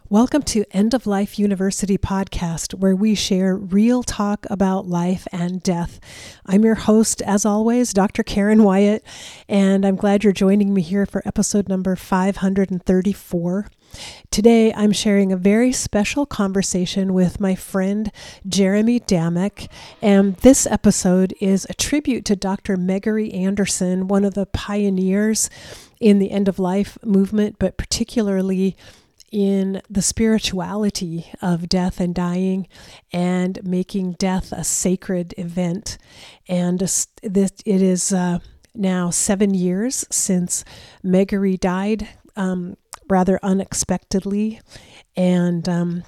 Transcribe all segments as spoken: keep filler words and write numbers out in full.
Welcome to End of Life University podcast, where we share real talk about life and death. I'm your host, as always, Doctor Karen Wyatt, and I'm glad you're joining me here for episode number five hundred thirty-four. Today, I'm sharing a very special conversation with my friend Jeremy Damick, and this episode is a tribute to Doctor Megory Anderson, one of the pioneers in the end-of-life movement, but particularly in the spirituality of death and dying and making death a sacred event. And this, it is uh, now seven years since Megory died, um, rather unexpectedly. And um,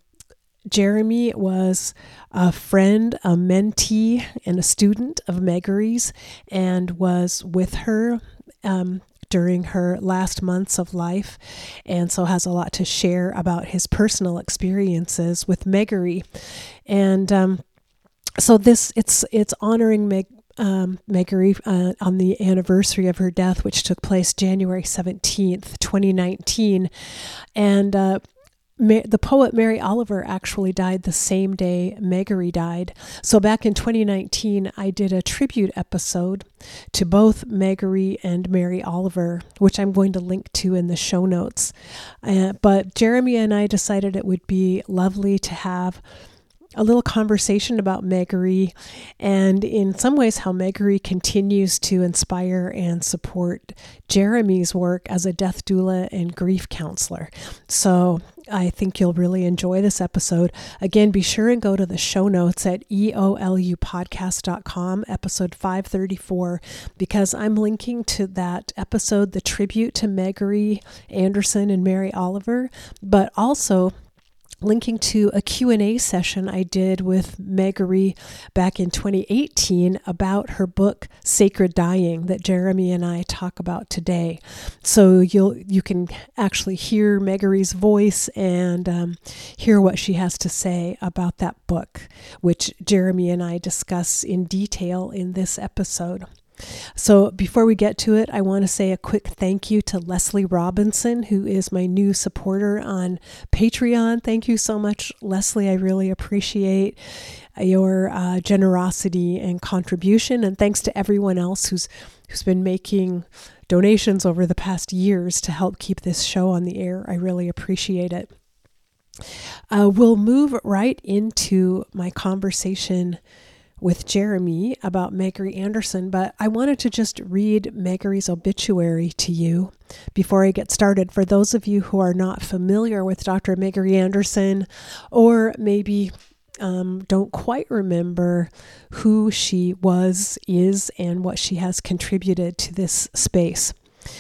Jeremy was a friend, a mentee, and a student of Megory's, and was with her um, during her last months of life, and so has a lot to share about his personal experiences with Megory. And um, so this it's it's honoring Meg. Um, Megory uh, on the anniversary of her death, which took place January seventeenth, twenty nineteen. And uh, Ma- the poet Mary Oliver actually died the same day Megory died. So back in twenty nineteen, I did a tribute episode to both Megory and Mary Oliver, which I'm going to link to in the show notes. Uh, but Jeremy and I decided it would be lovely to have a little conversation about Megory, and in some ways how Megory continues to inspire and support Jeremy's work as a death doula and grief counselor. So I think you'll really enjoy this episode. Again, be sure and go to the show notes at e o l u podcast dot com, episode five thirty-four, because I'm linking to that episode, the tribute to Megory Anderson and Mary Oliver, but also linking to a Q and A session I did with Megory back in twenty eighteen about her book, Sacred Dying, that Jeremy and I talk about today. So you'll you can actually hear Megory's voice and um, hear what she has to say about that book, which Jeremy and I discuss in detail in this episode. So before we get to it, I want to say a quick thank you to Leslie Robinson, who is my new supporter on Patreon. Thank you so much, Leslie. I really appreciate your uh, generosity and contribution. And thanks to everyone else who's who's been making donations over the past years to help keep this show on the air. I really appreciate it. Uh, we'll move right into my conversation with Jeremy about Megory Anderson, but I wanted to just read Megory's obituary to you before I get started. For those of you who are not familiar with Doctor Megory Anderson, or maybe um, don't quite remember who she was, is, and what she has contributed to this space.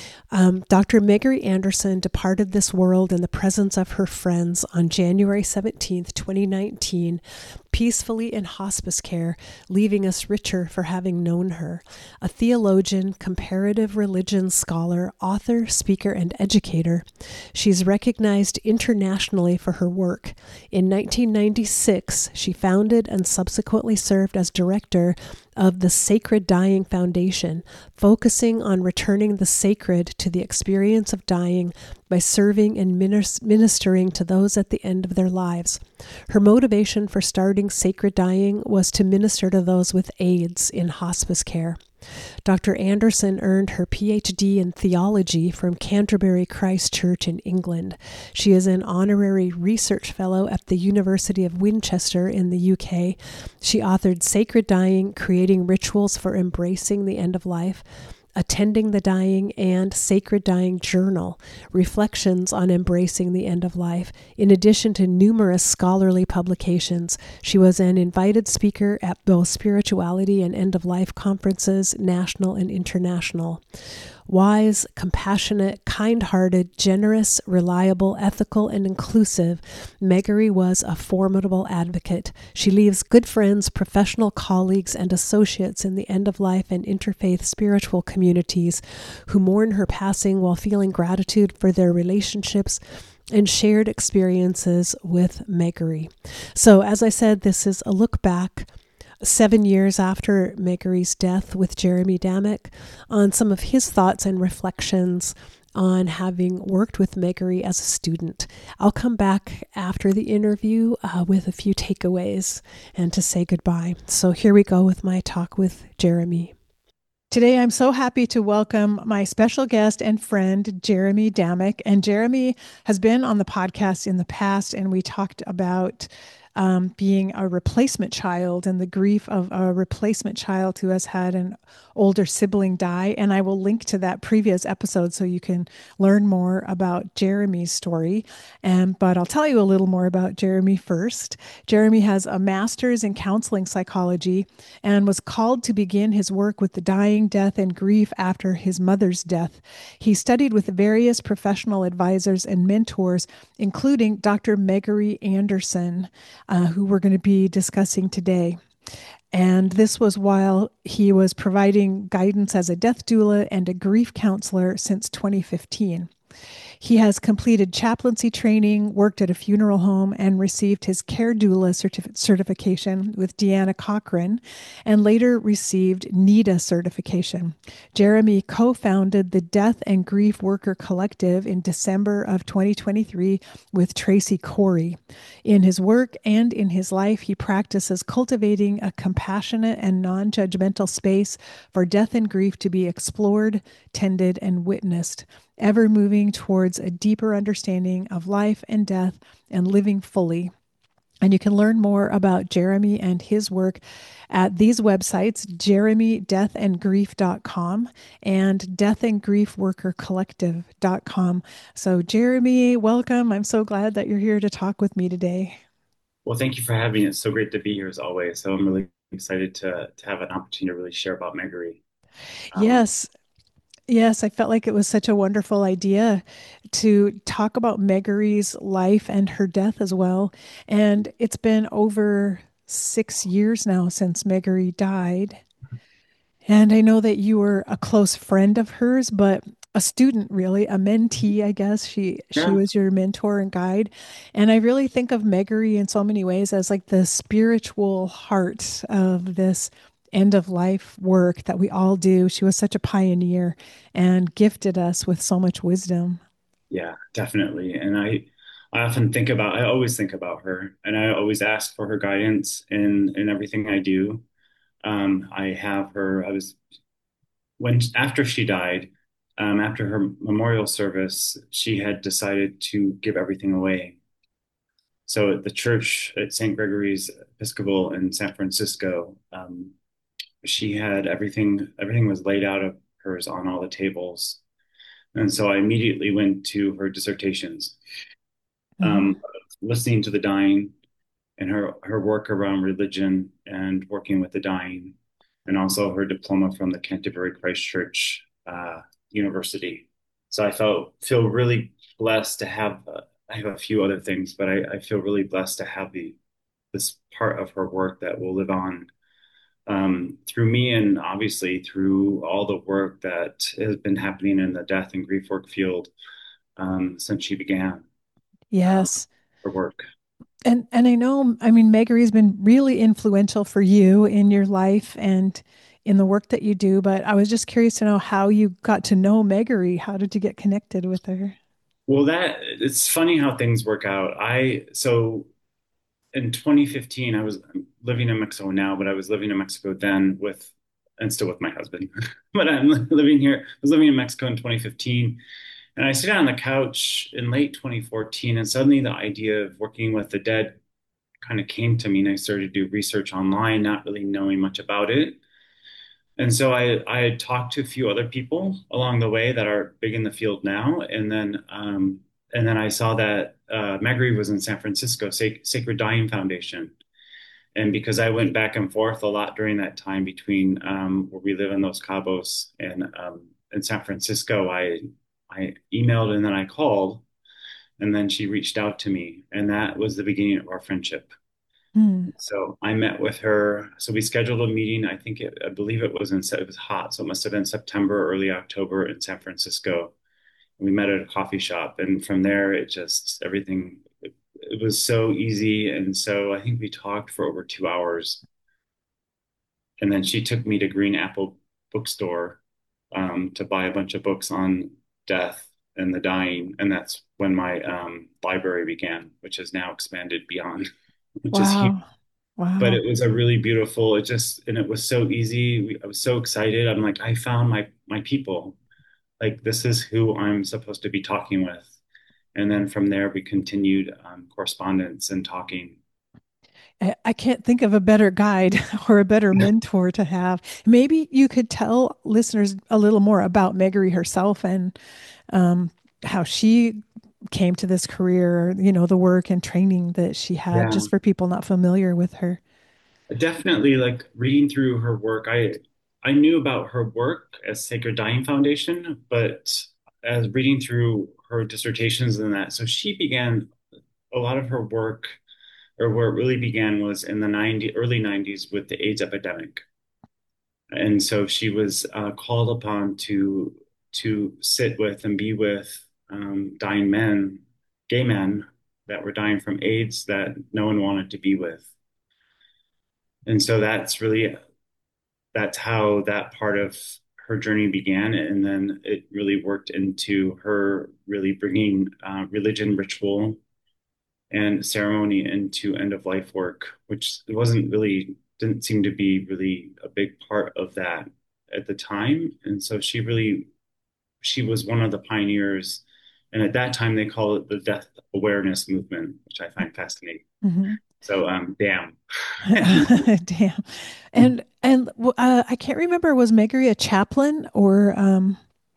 Um, Doctor Megory Anderson departed this world in the presence of her friends on January seventeenth, twenty nineteen, peacefully in hospice care, leaving us richer for having known her. A theologian, comparative religion scholar, author, speaker, and educator, she's recognized internationally for her work. In nineteen ninety-six, she founded and subsequently served as director of the Sacred Dying Foundation, focusing on returning the sacred to the experience of dying by serving and ministering to those at the end of their lives. Her motivation for starting Sacred Dying was to minister to those with AIDS in hospice care. Doctor Anderson earned her P H D in theology from Canterbury Christ Church in England. She is an honorary research fellow at the University of Winchester in the U K. She authored Sacred Dying, Creating Rituals for Embracing the End of Life, Attending the Dying, and Sacred Dying Journal, Reflections on Embracing the End of Life. In addition to numerous scholarly publications, she was an invited speaker at both spirituality and end-of-life conferences, national and international. Wise, compassionate, kind-hearted, generous, reliable, ethical, and inclusive, Megory was a formidable advocate. She leaves good friends, professional colleagues, and associates in the end-of-life and interfaith spiritual communities who mourn her passing while feeling gratitude for their relationships and shared experiences with Megory. So, as I said, this is a look back seven years after Megory's death with Jeremy Damick on some of his thoughts and reflections on having worked with Megary as a student. I'll come back after the interview uh, with a few takeaways and to say goodbye. So here we go with my talk with Jeremy. Today, I'm so happy to welcome my special guest and friend, Jeremy Damick. And Jeremy has been on the podcast in the past, and we talked about um, being a replacement child and the grief of a replacement child who has had an older sibling die. And I will link to that previous episode so you can learn more about Jeremy's story. And but I'll tell you a little more about Jeremy first. Jeremy has a master's in counseling psychology and was called to begin his work with the dying, death, and grief after his mother's death. He studied with various professional advisors and mentors, including Doctor Megary Anderson, uh, who we're going to be discussing today. And this was while he was providing guidance as a death doula and a grief counselor since twenty fifteen. He has completed chaplaincy training, worked at a funeral home, and received his care doula certif- certification with Deanna Cochran, and later received NEDA certification. Jeremy co-founded the Death and Grief Worker Collective in December of twenty twenty-three with Tracy Corey. In his work and in his life, he practices cultivating a compassionate and non-judgmental space for death and grief to be explored, tended, and witnessed, ever moving towards a deeper understanding of life and death and living fully. And you can learn more about Jeremy and his work at these websites, jeremy death and grief dot com and death and grief worker collective dot com. So Jeremy, welcome. I'm so glad that you're here to talk with me today. Well, thank you for having me. It's so great to be here as always. So I'm really excited to to have an opportunity to really share about Megary. Um, Yes, Yes, I felt like it was such a wonderful idea to talk about Megary's life and her death as well. And it's been over six years now since Megary died. And I know that you were a close friend of hers, but a student really, a mentee, I guess. She she yeah, was your mentor and guide. And I really think of Megary in so many ways as like the spiritual heart of this end of life work that we all do. She was such a pioneer and gifted us with so much wisdom. yeah, definitely. And I I often think about I always think about her, and I always ask for her guidance in in everything I do. Um, I have her. I was when after she died, um, after her memorial service, she had decided to give everything away. So at the church at Saint Gregory's Episcopal in San Francisco, um, she had everything everything was laid out of hers on all the tables, and so I immediately went to her dissertations, Uh, um, listening to the dying and her her work around religion and working with the dying, and also her diploma from the Canterbury Christ Church uh, University. So I felt feel really blessed to have uh, I have a few other things, but I, I feel really blessed to have the this part of her work that will live on um, through me, and obviously through all the work that has been happening in the death and grief work field um, since she began uh, yes. her work. And and I know, I mean, Megary's been really influential for you in your life and in the work that you do, but I was just curious to know how you got to know Megary. How did you get connected with her? Well, that it's funny how things work out. I so in twenty fifteen, I was living in Mexico now, but I was living in Mexico then with and still with my husband. But I'm living here. I was living in Mexico in twenty fifteen. And I sit on the couch in late twenty fourteen, and suddenly the idea of working with the dead kind of came to me, and I started to do research online, not really knowing much about it. And so I I had talked to a few other people along the way that are big in the field now, and then um, and then I saw that uh, Megary was in San Francisco, Sac Sacred Dying Foundation, and because I went back and forth a lot during that time between um, where we live in Los Cabos and um, in San Francisco, I I emailed and then I called, and then she reached out to me, and that was the beginning of our friendship. Hmm. So I met with her. So we scheduled a meeting. I think it, I believe it was in, it was hot. So it must have been September, early October in San Francisco. We met at a coffee shop. And from there, it just, everything, it, it was so easy. And so I think we talked for over two hours. And then she took me to Green Apple Bookstore um, to buy a bunch of books on death and the dying, and that's when my um, library began, which has now expanded beyond, which is huge. Wow. But Wow. it was a really beautiful. It just and it was so easy. We, I was so excited. I'm like, I found my my people. Like this is who I'm supposed to be talking with. And then from there, we continued um, correspondence and talking. I I can't think of a better guide or a better mentor to have. Maybe you could tell listeners a little more about Megary herself and um, how she came to this career, you know, the work and training that she had, Yeah, just for people not familiar with her. definitely. Like reading through her work, I I knew about her work as Sacred Dying Foundation, but as reading through her dissertations and that, so she began a lot of her work, or where it really began was in the ninety, early nineties with the AIDS epidemic. And so she was uh, called upon to to sit with and be with um, dying men, gay men that were dying from AIDS that no one wanted to be with. And so that's really that's how that part of her journey began, and then it really worked into her really bringing uh, religion, ritual, and ceremony into end of life work, which wasn't really didn't seem to be really a big part of that at the time. And so she really she was one of the pioneers. And at that time they call it the death awareness movement, which I find fascinating. Mhm. So um damn. Damn. And and uh, I can't remember, was Megary a chaplain or um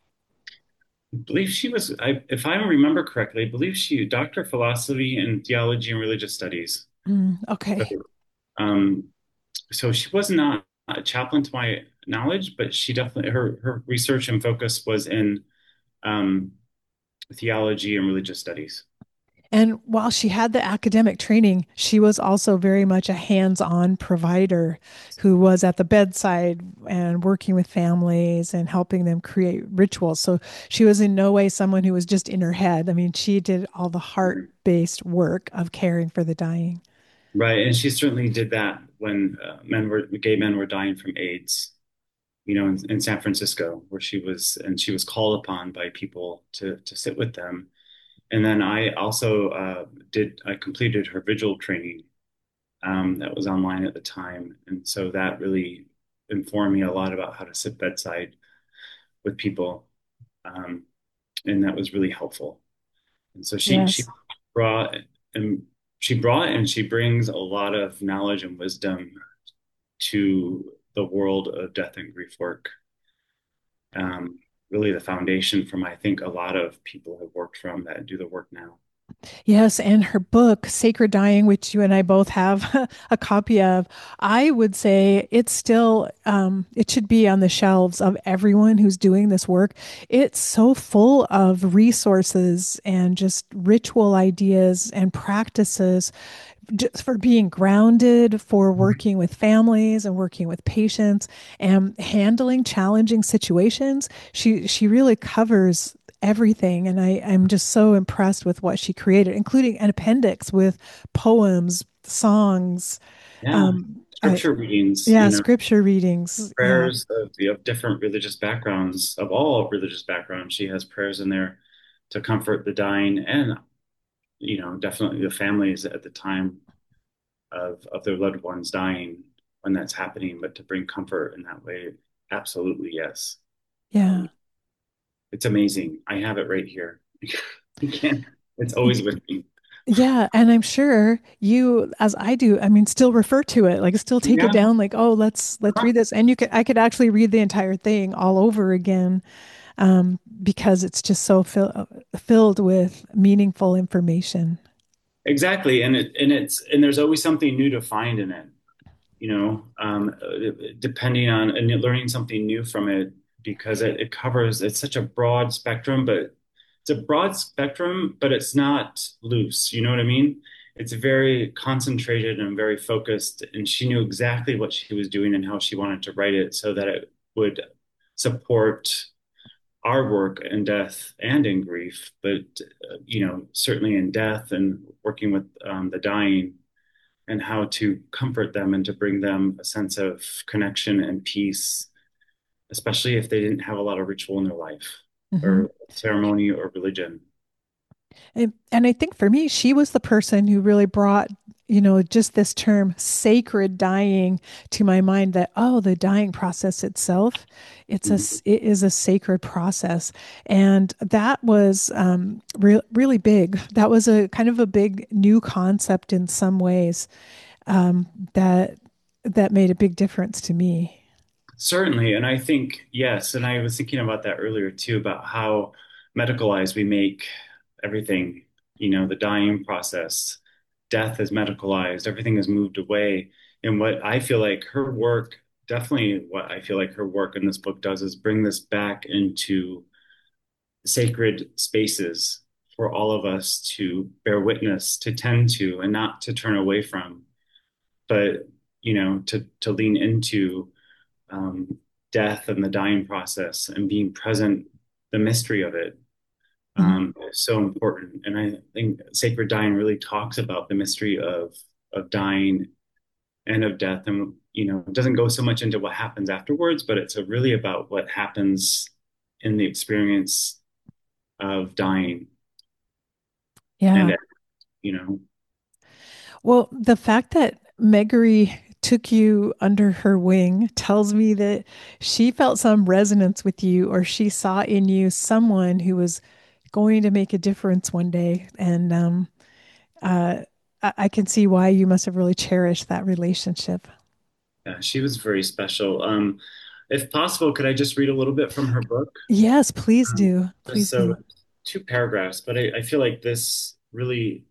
I believe she was I if I remember correctly, I believe she doctor of philosophy and theology and religious studies. mm, okay. Um so she was not a chaplain to my knowledge, but she definitely her her research and focus was in um, theology and religious studies. And while she had the academic training, she was also very much a hands-on provider who was at the bedside and working with families and helping them create rituals. So she was in no way someone who was just in her head. I mean, she did all the heart-based work of caring for the dying. Right, and she certainly did that when uh, men were gay men were dying from AIDS, you know, in, in San Francisco, where she was, and she was called upon by people to to sit with them. And then I also uh, did I completed her vigil training um, that was online at the time, and so that really informed me a lot about how to sit bedside with people, um, and that was really helpful. And so she she Yes. brought and she brought and she brings a lot of knowledge and wisdom to the world of death and grief work. Um, really the foundation from I think a lot of people have worked from that do the work now. Yes, and her book, Sacred Dying, which you and I both have a copy of, I would say it's still, um, it should be on the shelves of everyone who's doing this work. It's so full of resources and just ritual ideas and practices just for being grounded, for working with families and working with patients and handling challenging situations. She she really covers everything, and I I'm just so impressed with what she created, including an appendix with poems, songs, Yeah, um, I, scripture readings, yeah, you know, scripture readings. Yeah, prayers of, of different religious backgrounds, of all religious backgrounds. She has prayers in there to comfort the dying and, you know, definitely the families at the time of of their loved ones dying when that's happening, but to bring comfort in that way, absolutely yes. yeah. Um, it's amazing. I have it right here. You can't. It's always with me. Yeah, and I'm sure you, as I do, I mean, still refer to it, like still take it Yeah. down, like, oh, let's let's read this. And you could I could actually read the entire thing all over again, um, because it's just so fill, filled with meaningful information. Exactly. And it and it's and there's always something new to find in it, you know, um, uh, depending on and you're learning something new from it because it, it covers it's such a broad spectrum, but it's a broad spectrum, but it's not loose. You know what I mean? It's very concentrated and very focused, and she knew exactly what she was doing and how she wanted to write it so that it would support our work in death and in grief, but uh, you know, certainly in death and working with um, the dying and how to comfort them and to bring them a sense of connection and peace, especially if they didn't have a lot of ritual in their life. Hmm. or ceremony or religion. And, and I think for me, she was the person who really brought, you know, just this term sacred dying to my mind that, oh, the dying process itself, it's a, Mhm. s- it is a sacred process. And that was um, re really big. That was a kind of a big new concept in some ways um, that that made a big difference to me. Certainly. And I think, yes, and I was thinking about that earlier too, about how medicalized we make everything, you know, the dying process, death is medicalized, everything is moved away. And what I feel like her work, definitely what I feel like her work in this book does is bring this back into sacred spaces for all of us to bear witness, to tend to, and not to turn away from, but, you know, to, to lean into um, death and the dying process and being present, the mystery of it Mhm. um, is so important. And I think Sacred Dying really talks about the mystery of of dying and of death, and you know, it doesn't go so much into what happens afterwards, but it's a really about what happens in the experience of dying, Yeah. and you know, Well, the fact that Megary took you under her wing tells me that she felt some resonance with you, or she saw in you someone who was going to make a difference one day. And um, uh, I, I can see why you must have really cherished that relationship. yeah, she was very special. Um, if possible, could I just read a little bit from her book? Yes, please Um, do. just Please so do. two paragraphs, but I, I feel like this really,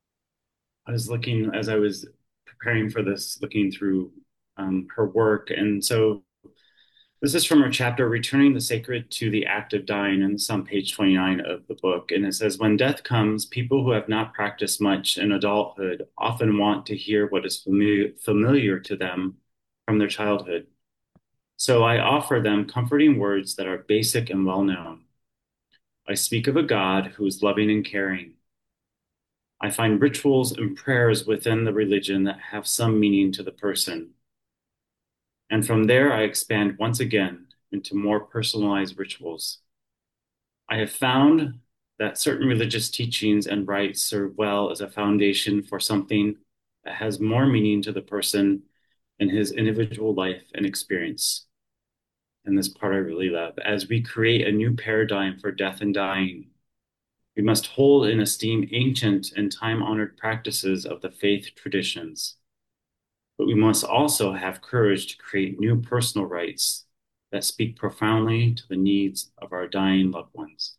I was looking as I was preparing for this, looking through um, her work. And so this is from her chapter, Returning the Sacred to the Act of Dying, and it's on page twenty-nine of the book. And it says, when death comes, people who have not practiced much in adulthood often want to hear what is familiar, familiar to them from their childhood. So I offer them comforting words that are basic and well known. I speak of a God who is loving and caring. I find rituals and prayers within the religion that have some meaning to the person. And from there, I expand once again into more personalized rituals. I have found that certain religious teachings and rites serve well as a foundation for something that has more meaning to the person in his individual life and experience. And this part I really love. As we create a new paradigm for death and dying, we must hold in esteem ancient and time-honored practices of the faith traditions, but we must also have courage to create new personal rites that speak profoundly to the needs of our dying loved ones.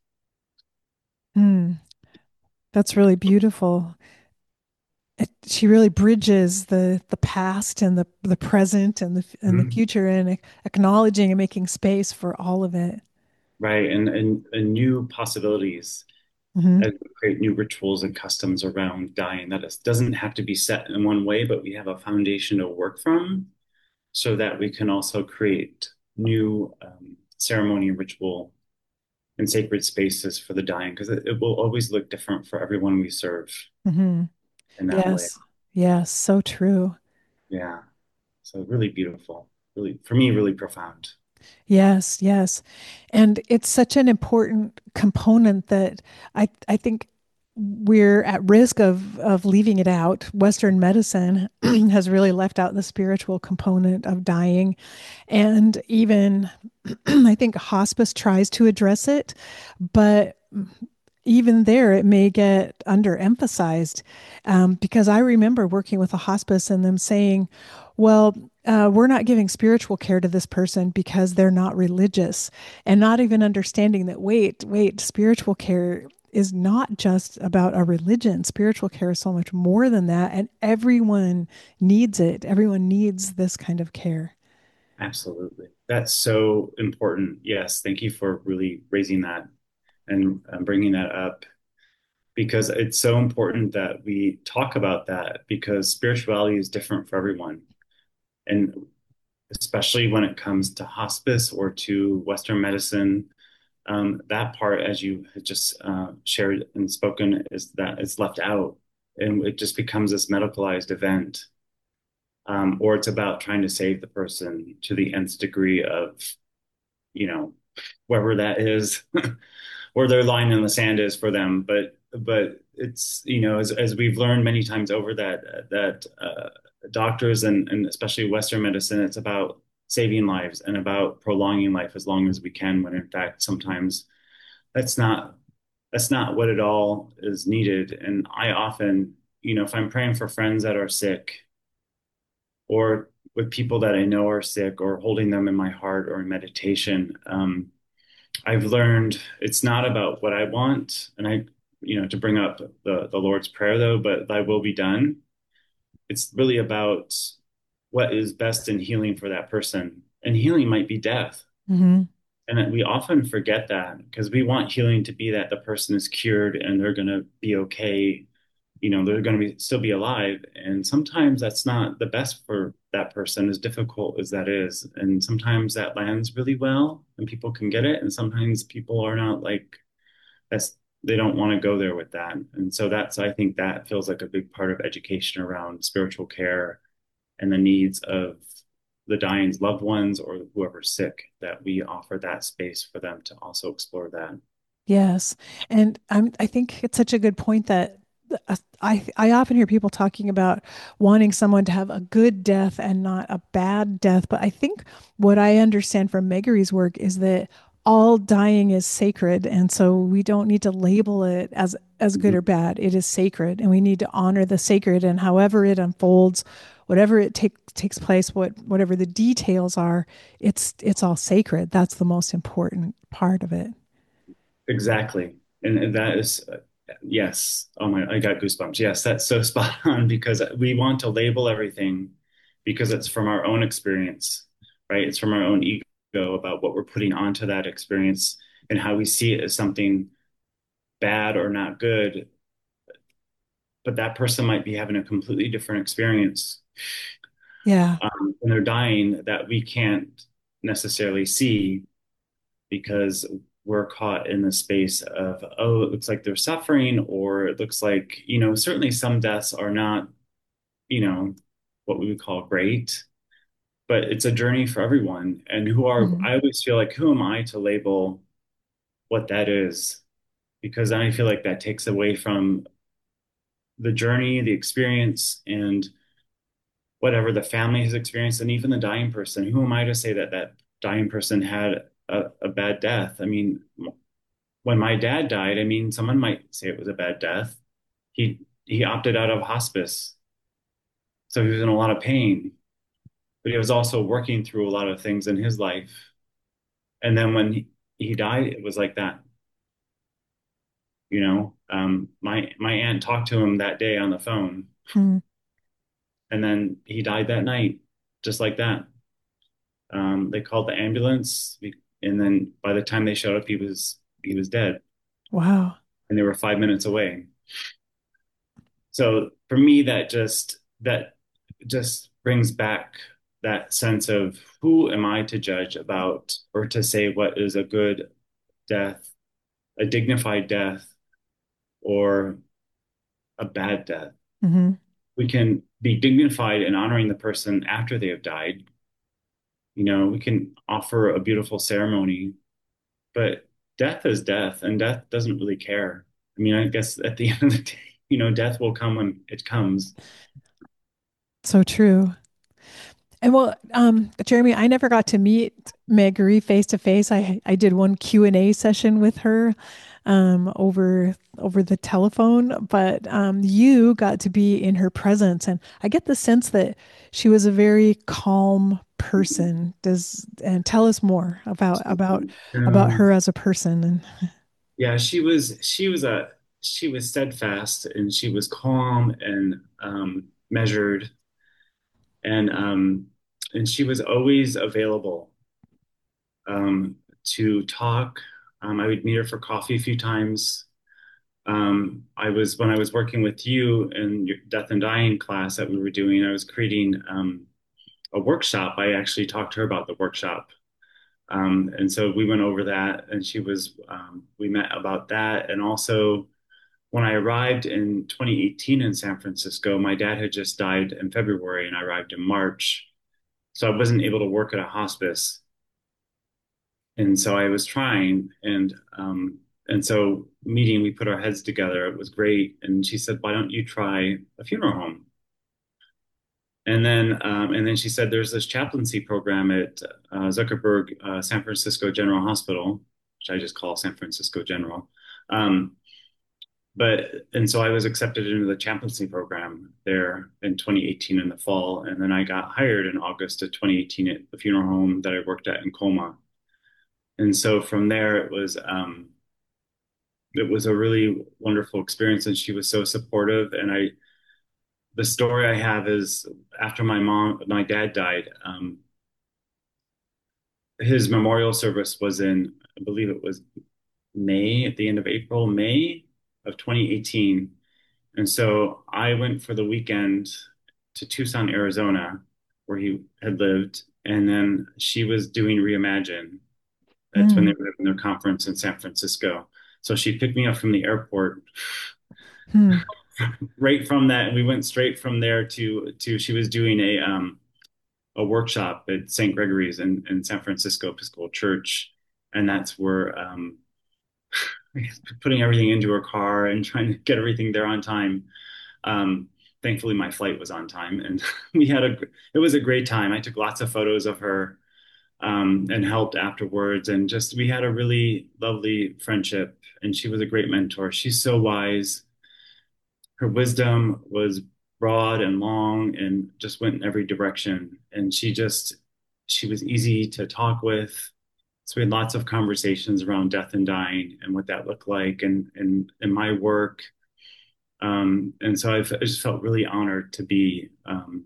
Hmm, that's really beautiful. It, she really bridges the the past and the the present and the and the Mhm. future and acknowledging and making space for all of it. Right, and, and and new possibilities Hmm. as we create new rituals and customs around dying. That is, doesn't have to be set in one way, but we have a foundation to work from, so that we can also create new um, ceremony and ritual and sacred spaces for the dying, because it, it will always look different for everyone we serve Hmm. in that way. Yes, yes, so true. Yeah. So really beautiful, really, for me, really profound. Yes, yes. And it's such an important component that I I think we're at risk of of leaving it out. Western medicine has really left out the spiritual component of dying. And even I think hospice tries to address it, but even there, it may get underemphasized um, because I remember working with a hospice and them saying, well, uh, we're not giving spiritual care to this person because they're not religious, and not even understanding that, wait, wait, spiritual care is not just about a religion. Spiritual care is so much more than that, and everyone needs it. Everyone needs this kind of care. Absolutely. That's so important. Yes. Thank you for really raising that and um, bringing that up, because it's so important that we talk about that, because spirituality is different for everyone. And especially when it comes to hospice or to Western medicine, um, that part, as you had just uh, shared and spoken, is that it's left out and it just becomes this medicalized event. Um, or it's about trying to save the person to the nth degree of, you know, wherever that is, or their line in the sand is for them. But but it's, you know, as as we've learned many times over that that uh, doctors and and especially Western medicine, it's about saving lives and about prolonging life as long as we can. When in fact sometimes that's not that's not what it all is needed. And I often, you know, if I'm praying for friends that are sick or with people that I know are sick or holding them in my heart or in meditation, um, I've learned it's not about what I want. And I, you know, to bring up the, the Lord's Prayer though, but thy will be done. It's really about what is best in healing for that person. And healing might be death. Hmm. And we often forget that because we want healing to be that the person is cured and they're going to be okay. You know, they're going to be still be alive. And sometimes that's not the best for that person, as difficult as that is. And sometimes that lands really well and people can get it. And sometimes people are not like that's, they don't want to go there with that. And so that's, I think that feels like a big part of education around spiritual care and the needs of the dying's loved ones or whoever's sick, that we offer that space for them to also explore that. Yes. And I'm, I think it's such a good point that uh, I, I often hear people talking about wanting someone to have a good death and not a bad death. But I think what I understand from Megary's work is that all dying is sacred. And so we don't need to label it as, as good Mhm. or bad. It is sacred and we need to honor the sacred, and however it unfolds, whatever it take, takes place, what, whatever the details are, it's, it's all sacred. That's the most important part of it. Exactly. And, and that is, uh, yes. Oh my, I got goosebumps. Yes, that's so spot on because we want to label everything because it's from our own experience, right? It's from our own ego about what we're putting onto that experience and how we see it as something bad or not good. But that person might be having a completely different experience Yeah. um, when they're dying that we can't necessarily see because we're caught in the space of, oh, it looks like they're suffering, or it looks like, you know, certainly some deaths are not, you know, what we would call great, but it's a journey for everyone. And who are, Mhm. I always feel like, who am I to label what that is? Because I feel like that takes away from the journey, the experience, and whatever the family has experienced, and even the dying person. Who am I to say that that dying person had a, a bad death? I mean, when my dad died, I mean, someone might say it was a bad death. He he opted out of hospice, so he was in a lot of pain, but he was also working through a lot of things in his life. And then when he, he died, it was like that. You know, um, my my aunt talked to him that day on the phone, Mhm. and then he died that night, just like that. Um, they called the ambulance, and then by the time they showed up, he was he was dead, Wow. and they were five minutes away. So for me, that just that just brings back that sense of who am I to judge about or to say what is a good death, a dignified death, or a bad death. Hmm. We can be dignified in honoring the person after they have died. You know, we can offer a beautiful ceremony, but death is death, and death doesn't really care. I mean, I guess at the end of the day, you know, death will come when it comes. So true. And well, um, Jeremy, I never got to meet Megary face to face. I I did one Q and A session with her um, over over the telephone, but um, you got to be in her presence, and I get the sense that she was a very calm person. Does and tell us more about about about Um, her as a person. And Yeah, she was she was a she was steadfast and she was calm and um, measured and um, and she was always available um, to talk. Um, I would meet her for coffee a few times. Um, I was when I was working with you in your death and dying class that we were doing, I was creating um, a workshop. I actually talked to her about the workshop. Um, and so we went over that and she was um, we met about that and also when I arrived in twenty eighteen in San Francisco, my dad had just died in February and I arrived in March. So I wasn't able to work at a hospice. And so I was trying, and um, and so meeting, we put our heads together. It was great, and she said, "Why don't you try a funeral home?" And then um, and then she said, "There's this chaplaincy program at uh, Zuckerberg uh, San Francisco General Hospital, which I just call San Francisco General." Um, but and so I was accepted into the chaplaincy program there in twenty eighteen in the fall, and then I got hired in August of twenty eighteen at the funeral home that I worked at in Colma. And so from there, it was um, it was a really wonderful experience, and she was so supportive. And I, the story I have is after my mom, my dad died, um, his memorial service was in, I believe it was May, at the end of April, May of twenty eighteen. And so I went for the weekend to Tucson, Arizona, where he had lived. And then she was doing Reimagine. That's when they Mm. were having their conference in San Francisco. So she picked me up from the airport Hmm. right from that, and we went straight from there to to she was doing a um a workshop at Saint Gregory's in, in San Francisco Episcopal Church, and that's where um putting everything into her car and trying to get everything there on time. Um, thankfully, my flight was on time, and we had a it was a great time. I took lots of photos of her um, and helped afterwards, and just we had a really lovely friendship. And she was a great mentor. She's so wise. Her wisdom was broad and long and just went in every direction. And she just, she was easy to talk with. So we had lots of conversations around death and dying and what that looked like and and, and my work. Um, and so I've, I just felt really honored to be um,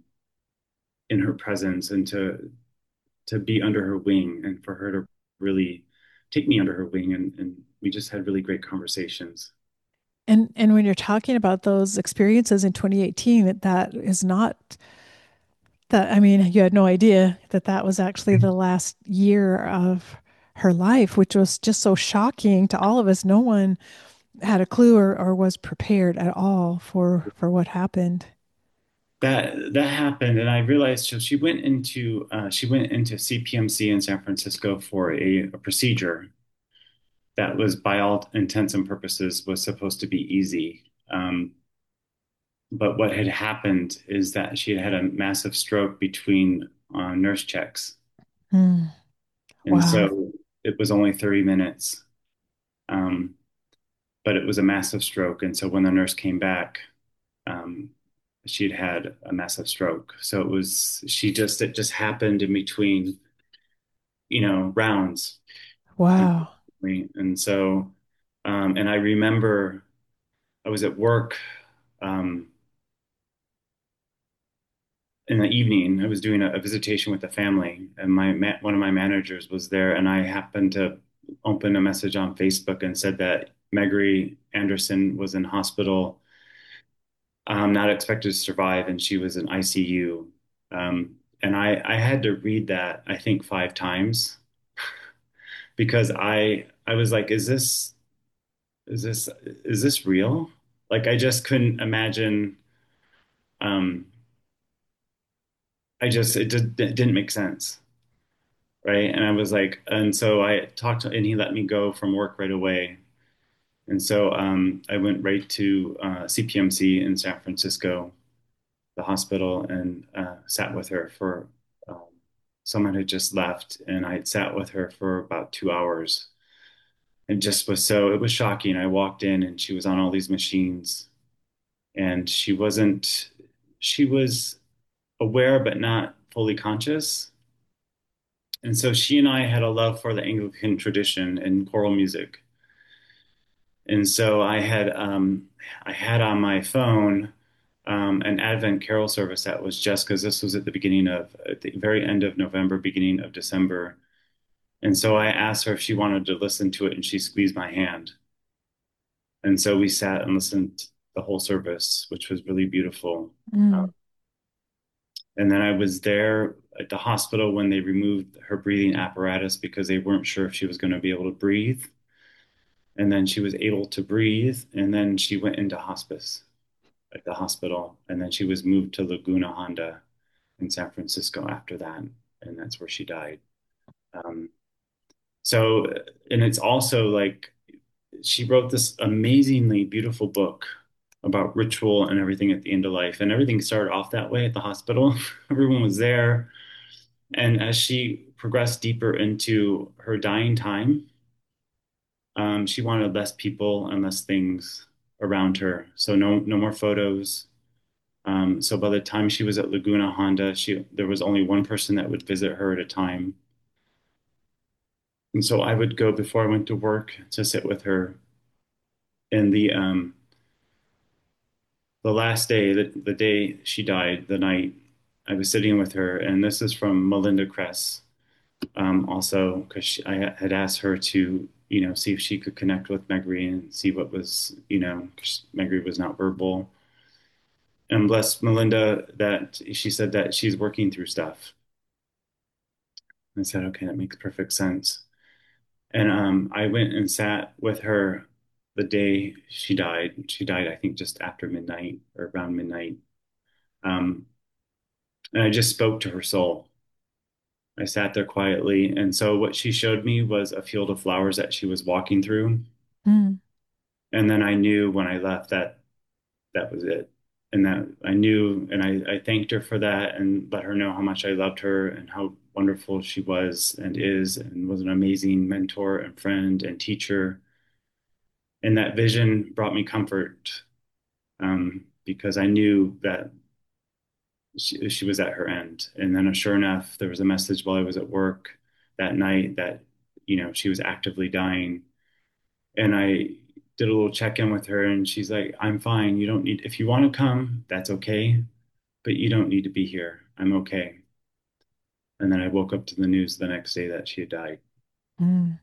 in her presence and to to be under her wing and for her to really take me under her wing. And, and we just had really great conversations. And and when you're talking about those experiences in twenty eighteen, that that is not that, I mean, you had no idea that that was actually the last year of her life, which was just so shocking to all of us. No one had a clue or, or was prepared at all for for what happened. that that happened, and I realized so she went into uh, she went into C P M C in San Francisco for a, a procedure that was, by all intents and purposes, was supposed to be easy. Um, but what had happened is that she had had a massive stroke between uh, nurse checks, Hmm. and Wow. so it was only thirty minutes, um, but it was a massive stroke. And so when the nurse came back, um, she'd had a massive stroke. So it was she just it just happened in between you know, rounds, Wow. unfortunately. And so, um, and I remember I was at work um, in the evening. I was doing a, a visitation with the family, and my ma one of my managers was there, and I happened to open a message on Facebook and said that Megry Anderson was in hospital, um, not expected to survive, and she was in I C U. Um, and I, I had to read that, I think, five times because I I was like, is this is this is this real? Like I just couldn't imagine. Um, I just it just it didn't make sense, right? And I was like, and so I talked to, and he let me go from work right away. And so um, I went right to uh, C P M C in San Francisco, the hospital, and uh, sat with her for. Um, someone had just left, and I had sat with her for about two hours. It just was so it was shocking. I walked in, and she was on all these machines and she wasn't she was aware but not fully conscious. And so she and I had a love for the Anglican tradition and choral music. And so I had um, I had on my phone um, an Advent carol service that was just because this was at the beginning of at the very end of November, beginning of December. And so I asked her if she wanted to listen to it, and she squeezed my hand. And so we sat and listened to the whole service, which was really beautiful. Uh, Mm. And then I was there at the hospital when they removed her breathing apparatus because they weren't sure if she was going to be able to breathe. And then she was able to breathe. And then she went into hospice at the hospital. And then she was moved to Laguna Honda in San Francisco after that. And that's where she died. Um, So, and it's also like she wrote this amazingly beautiful book about ritual and everything at the end of life. And everything started off that way at the hospital. Everyone was there. And as she progressed deeper into her dying time, um, she wanted less people and less things around her. So no, no more photos. Um, so by the time she was at Laguna Honda, she there was only one person that would visit her at a time. And so I would go before I went to work to sit with her. And the um, the last day, the, the day she died, the night I was sitting with her, and this is from Melinda Kress, um, also because I had asked her to, you know, see if she could connect with Megri and see what was, you know, 'cause Megri was not verbal. And bless Melinda that she said that she's working through stuff. I said, okay, that makes perfect sense. And um, I went and sat with her the day she died. She died, I think, just after midnight or around midnight. Um, and I just spoke to her soul. I sat there quietly. And so what she showed me was a field of flowers that she was walking through. Mm, And then I knew when I left that that was it. And that I knew, and I, I thanked her for that and let her know how much I loved her and how wonderful she was and is and was an amazing mentor and friend and teacher. And that vision brought me comfort, um, because I knew that she, she was at her end. And then, sure enough, there was a message while I was at work that night that, you know, she was actively dying. And I did a little check-in with her, and she's like, I'm fine. You don't need, if you want to come, that's okay, but you don't need to be here. I'm okay. And then I woke up to the news the next day that she had died. mm.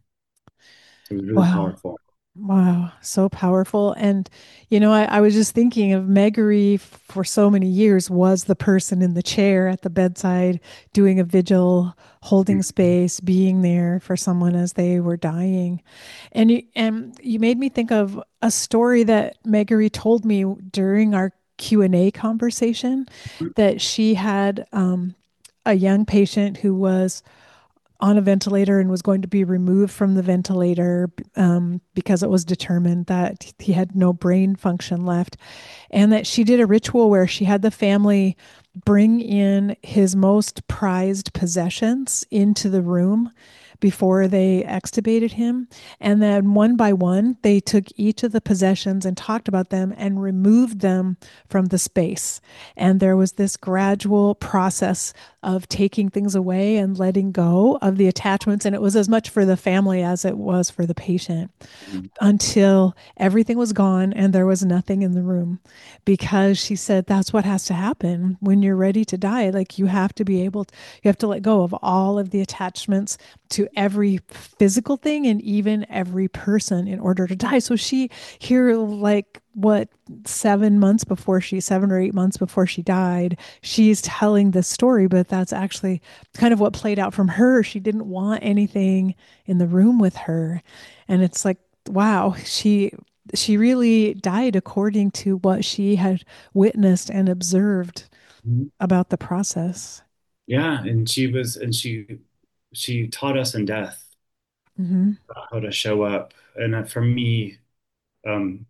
It was really Wow. powerful. Wow, so powerful. And, you know, I, I was just thinking of Megary for so many years was the person in the chair at the bedside doing a vigil, holding Mhm. space, being there for someone as they were dying. And you, and you made me think of a story that Megary told me during our Q and A conversation that she had um, a young patient who was on a ventilator and was going to be removed from the ventilator um, because it was determined that he had no brain function left. And that she did a ritual where she had the family bring in his most prized possessions into the room before they extubated him. And then one by one, they took each of the possessions and talked about them and removed them from the space. And there was this gradual process of taking things away and letting go of the attachments. And it was as much for the family as it was for the patient Mhm. until everything was gone and there was nothing in the room. Because she said that's what has to happen when you're ready to die. Like you have to be able to, you have to let go of all of the attachments to every physical thing and even every person in order to die. So she here, like, what, seven months before she, seven or eight months before she died, she's telling this story, but that's actually kind of what played out from her. She didn't want anything in the room with her. And it's like, wow, she she really died according to what she had witnessed and observed Mhm. about the process. Yeah, and she was, and she she taught us in death Hmm. how to show up. And that for me, um,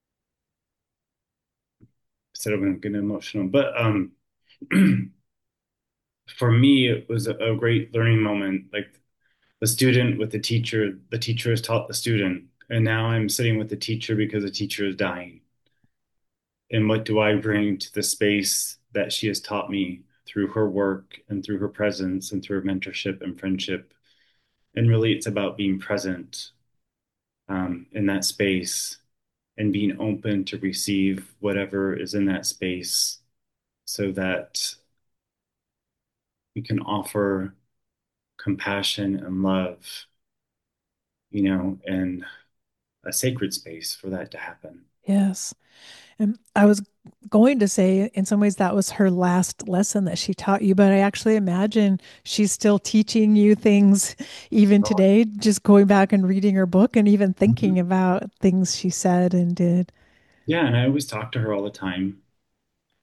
instead of getting emotional, but um, for me, it was a, a great learning moment. Like the student with the teacher, the teacher has taught the student, and now I'm sitting with the teacher because the teacher is dying. And what do I bring to the space that she has taught me through her work and through her presence and through her mentorship and friendship? And really, it's about being present, um, in that space and being open to receive whatever is in that space so that we can offer compassion and love, you know, and a sacred space for that to happen. Yes. And I was going to say, in some ways, that was her last lesson that she taught you, but I actually imagine she's still teaching you things even Oh, today, just going back and reading her book and even thinking mhm. about things she said and did. Yeah, and I always talk to her all the time.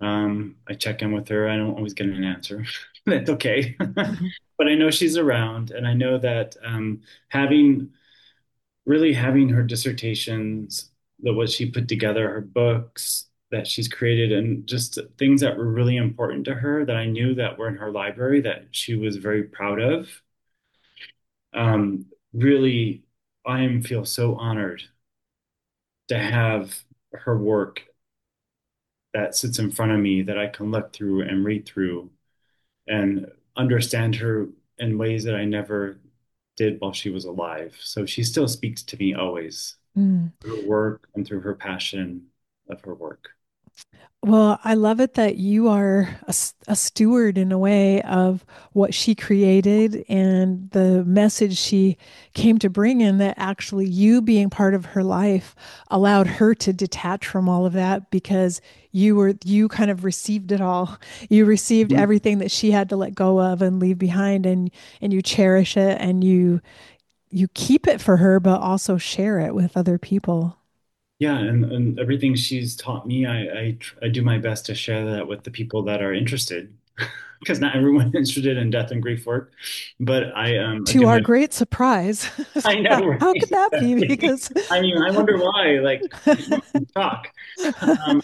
Um, I check in with her. I don't always get an answer. That's okay. Mhm. But I know she's around, and I know that um, having really having her dissertations, the what she put together, her books that she's created, and just things that were really important to her that I knew that were in her library that she was very proud of. Um, really, I feel so honored to have her work that sits in front of me that I can look through and read through and understand her in ways that I never did while she was alive. So she still speaks to me always Mm. through her work and through her passion of her work. Well, I love it that you are a, s- a steward in a way of what she created and the message she came to bring in, that actually you being part of her life allowed her to detach from all of that because you were you kind of received it all. You received Mhm. everything that she had to let go of and leave behind, and and you cherish it, and you you keep it for her but also share it with other people. Yeah, and, and everything she's taught me, I, I tr- I do my best to share that with the people that are interested, because not everyone is interested in death and grief work, but I um I To do our my great surprise. I know, how, right? how could that be? Exactly. Because I mean, I wonder why. Like, talk. Um,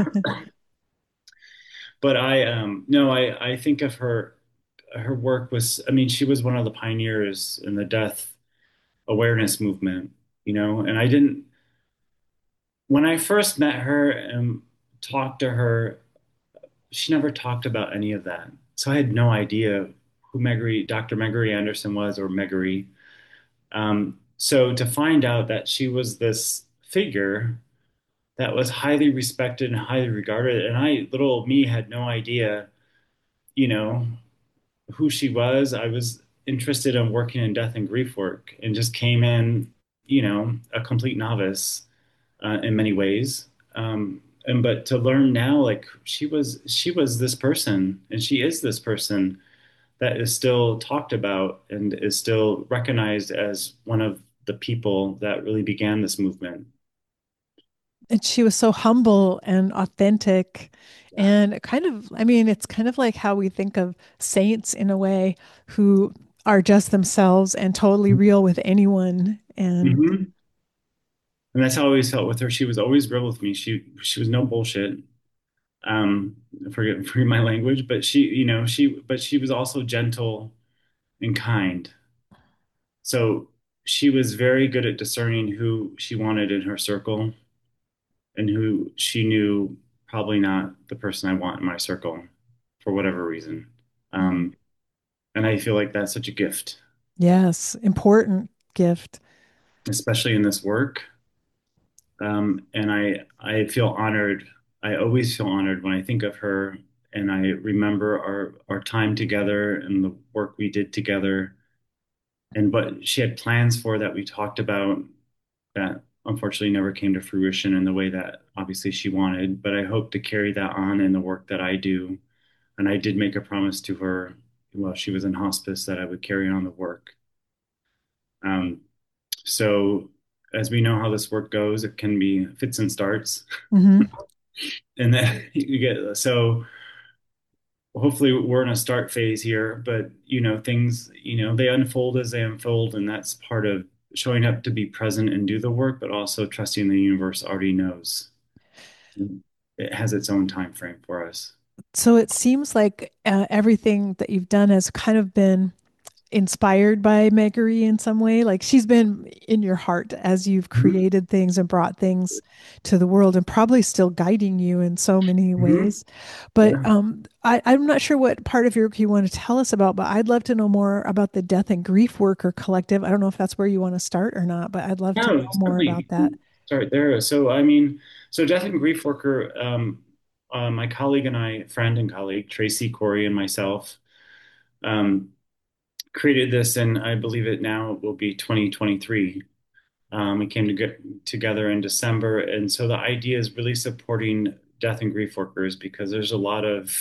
but I um no, I I think of her her work was. I mean, she was one of the pioneers in the death awareness movement. You know, and I didn't when I first met her and talked to her. She never talked about any of that. So I had no idea who Megory, doctor Megory Anderson was or Megory. Um, so to find out that she was this figure that was highly respected and highly regarded, and I, little old me, had no idea, you know, who she was. I was interested in working in death and grief work and just came in, you know, a complete novice uh, in many ways. Um, and but to learn now, like she was, she was this person, and she is this person that is still talked about and is still recognized as one of the people that really began this movement. and she was so humble and authentic, Yeah. and kind of, I mean, it's kind of like how we think of saints in a way, who are just themselves and totally real with anyone. And Hmm. And that's how I always felt with her. She was always real with me. She she was no bullshit. Um, forget forget my language, but she, you know, she but she was also gentle and kind. So she was very good at discerning who she wanted in her circle and who she knew probably not the person I want in my circle for whatever reason. Um, and I feel like that's such a gift, yes, important gift. especially in this work. Um, and I I feel honored. I always feel honored when I think of her and I remember our our time together and the work we did together and what she had plans for that we talked about that unfortunately never came to fruition in the way that obviously she wanted. But I hope to carry that on in the work that I do. And I did make a promise to her while she was in hospice that I would carry on the work. Um, so as we know how this work goes, it can be fits and starts. Hmm. And then you get so hopefully we're in a start phase here, but you know, things, you know, they unfold as they unfold, and that's part of showing up to be present and do the work, but also trusting the universe already knows. It has its own time frame for us. So it seems like uh, everything that you've done has kind of been inspired by Megary in some way. Like she's been in your heart as you've Mhm. created things and brought things to the world, and probably still guiding you in so many Mhm. ways. But Yeah. um, I, I'm not sure what part of your work you want to tell us about, but I'd love to know more about the Death and Grief Worker Collective. I don't know if that's where you want to start or not, but I'd love to No, know more certainly we about that. can start there. So, I mean, so Death and Grief Worker, um, uh, my colleague and I, friend and colleague, Tracy, Corey, and myself, um, created this, and I believe it now will be twenty twenty-three. Um, we came to get together in December, and so the idea is really supporting death and grief workers because there's a lot of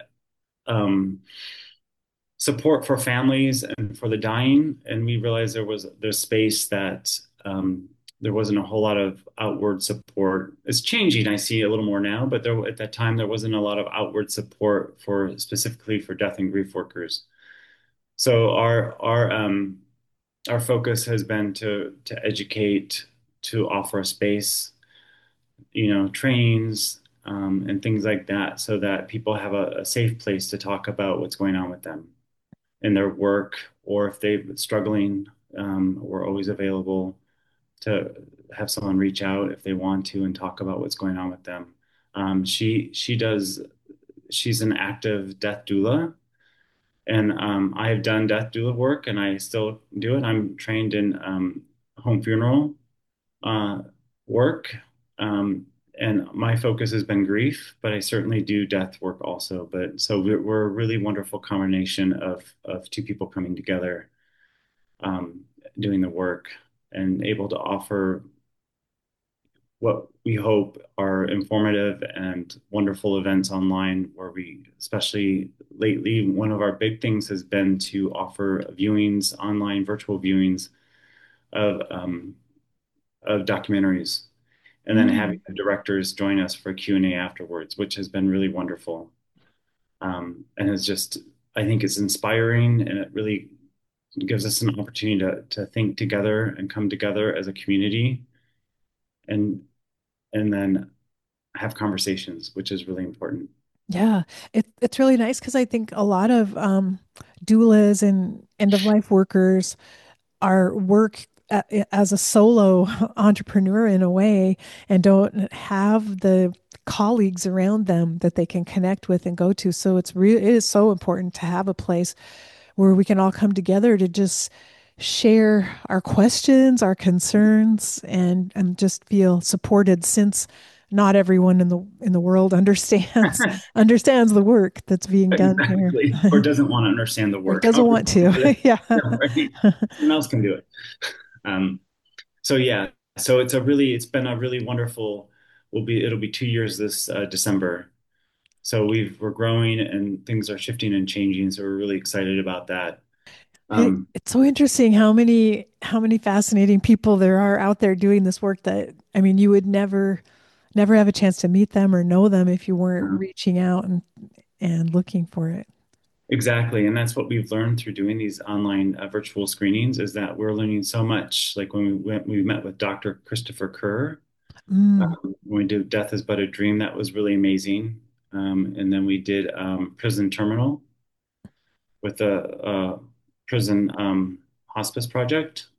um, support for families and for the dying, and we realized there was there's space that um, there wasn't a whole lot of outward support. It's changing. I see a little more now, but there at that time there wasn't a lot of outward support for specifically for death and grief workers. So our our um our focus has been to to educate, to offer a space, you know, trainings, um, and things like that, so that people have a, a safe place to talk about what's going on with them in their work, or if they're struggling, um, we're always available to have someone reach out if they want to and talk about what's going on with them. Um, she she does she's an active death doula, and um, I have done death doula work, and I still do it. I'm trained in um, home funeral uh, work, um, and my focus has been grief, but I certainly do death work also. But so we're, we're a really wonderful combination of of two people coming together, um, doing the work, and able to offer what we hope are informative and wonderful events online, where we, especially lately, one of our big things has been to offer viewings, online virtual viewings of um, of documentaries, and then having Mm. the directors join us for Q and A afterwards, which has been really wonderful. Um, and it's just, I think it's inspiring, and it really gives us an opportunity to to think together and come together as a community, and and then have conversations, which is really important. Yeah, it, it's really nice because I think a lot of um, doulas and end of life workers are work a- as a solo entrepreneur in a way and don't have the colleagues around them that they can connect with and go to. So it's real, it is so important to have a place where we can all come together to just share our questions, our concerns, and and just feel supported since not everyone in the in the world understands understands the work that's being done here Exactly. Or doesn't want to understand the or work. doesn't However, want to. Yeah. yeah, right. Someone else can do it. Um, so yeah, so it's a really, it's been a really wonderful, will be, it'll be two years this uh, December. So we've, we're growing and things are shifting and changing. So we're really excited about that. It, Um, it's so interesting how many how many fascinating people there are out there doing this work that I mean you would never never have a chance to meet them or know them if you weren't reaching out and and looking for it. exactly. And that's what we've learned through doing these online uh, virtual screenings, is that we're learning so much. Like when we went, we met with Doctor Christopher Kerr. Mm, Um, when we did Death is But a Dream, that was really amazing. Um, and then we did um, Prison Terminal with a, a prison um, hospice project.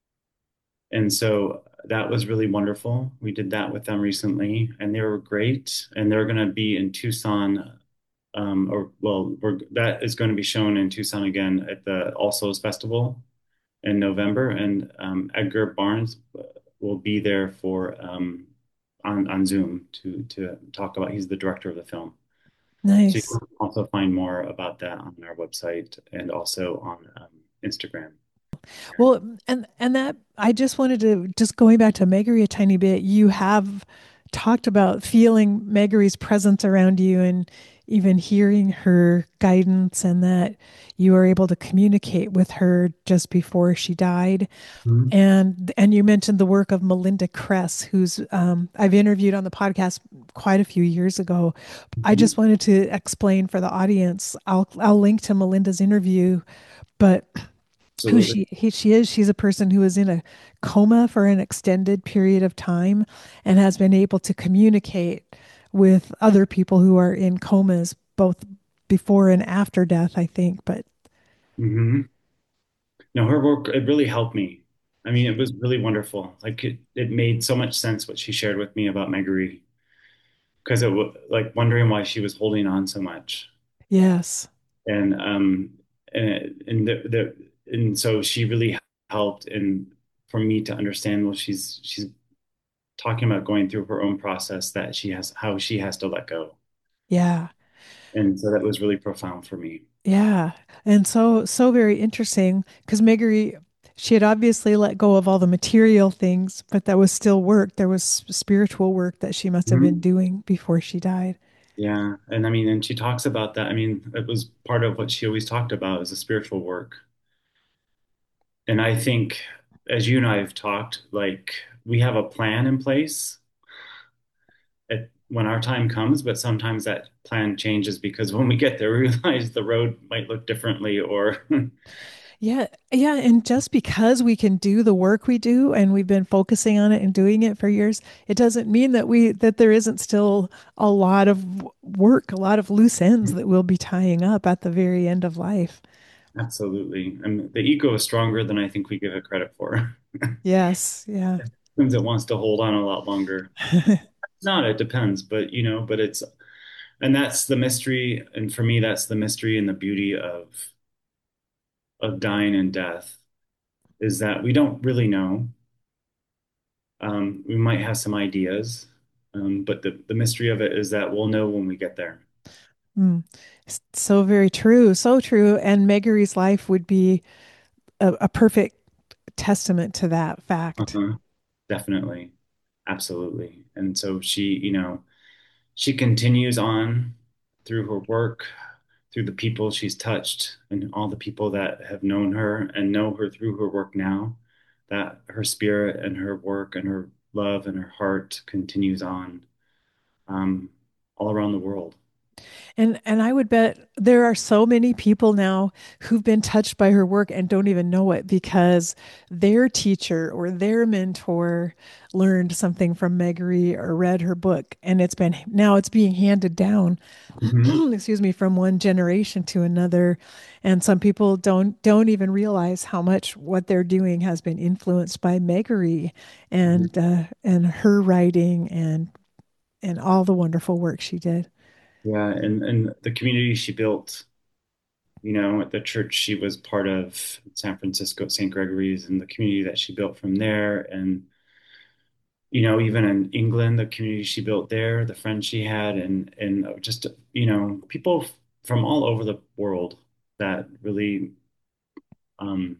And so that was really wonderful. We did that with them recently, and they were great. And they're going to be in Tucson, um, or well, we're, that is going to be shown in Tucson again at the All Souls Festival in November. And um, Edgar Barnes will be there for um, on on Zoom to to talk about. He's the director of the film, so you nice. can also find more about that on our website and also on um, Instagram. Well, and and that I just wanted to just going back to Megary a tiny bit. You have talked about feeling Megary's presence around you and even hearing her guidance, and that you were able to communicate with her just before she died. Mhm. And and you mentioned the work of Melinda Kress, who's um, I've interviewed on the podcast quite a few years ago. I Mhm. just wanted to explain for the audience. I'll I'll link to Melinda's interview, but who Absolutely. she he, she is. She's a person who is in a coma for an extended period of time and has been able to communicate with other people who are in comas both before and after death, I think. But Hmm. No, her work, it really helped me. I mean, it was really wonderful. Like it, it made so much sense what she shared with me about Megari, because it was like wondering why she was holding on so much. yes, And um and and the, the and so she really helped in for me to understand, well, she's she's talking about going through her own process, that she has, how she has to let go. yeah. And so that was really profound for me. Yeah. And so so very interesting because Megary, she had obviously let go of all the material things, but that was still work. There was spiritual work that she must have been Mhm. doing before she died. Yeah. And I mean, and she talks about that. I mean, it was part of what she always talked about, is the spiritual work. And I think, as you and I have talked, like we have a plan in place at, when our time comes, but sometimes that plan changes because when we get there, we realize the road might look differently or Yeah, yeah, and just because we can do the work we do and we've been focusing on it and doing it for years, it doesn't mean that we that there isn't still a lot of w- work, a lot of loose ends that we'll be tying up at the very end of life. absolutely. And the ego is stronger than I think we give it credit for. Yes, yeah. Since it wants to hold on a lot longer. It's not, it depends, but you know, but it's, and that's the mystery. And for me, that's the mystery and the beauty of of dying and death is that we don't really know. Um, we might have some ideas, um, but the, the mystery of it is that we'll know when we get there. Mm. S- So very true, so true. And Megary's life would be a, a perfect testament to that fact. Uh-huh. Definitely. Absolutely. And so she, you know, she continues on through her work, through the people she's touched, and all the people that have known her and know her through her work now, that her spirit and her work and her love and her heart continues on um, all around the world. And and I would bet there are so many people now who've been touched by her work and don't even know it because their teacher or their mentor learned something from Megary or read her book, and it's been now it's being handed down, Hmm. excuse me, from one generation to another. And some people don't don't even realize how much what they're doing has been influenced by Megary and uh, and her writing and and all the wonderful work she did. Yeah, and and the community she built, you know, at the church she was part of, San Francisco, Saint Gregory's, and the community that she built from there, and you know, even in England, the community she built there, the friends she had, and and just you know, people from all over the world that really um,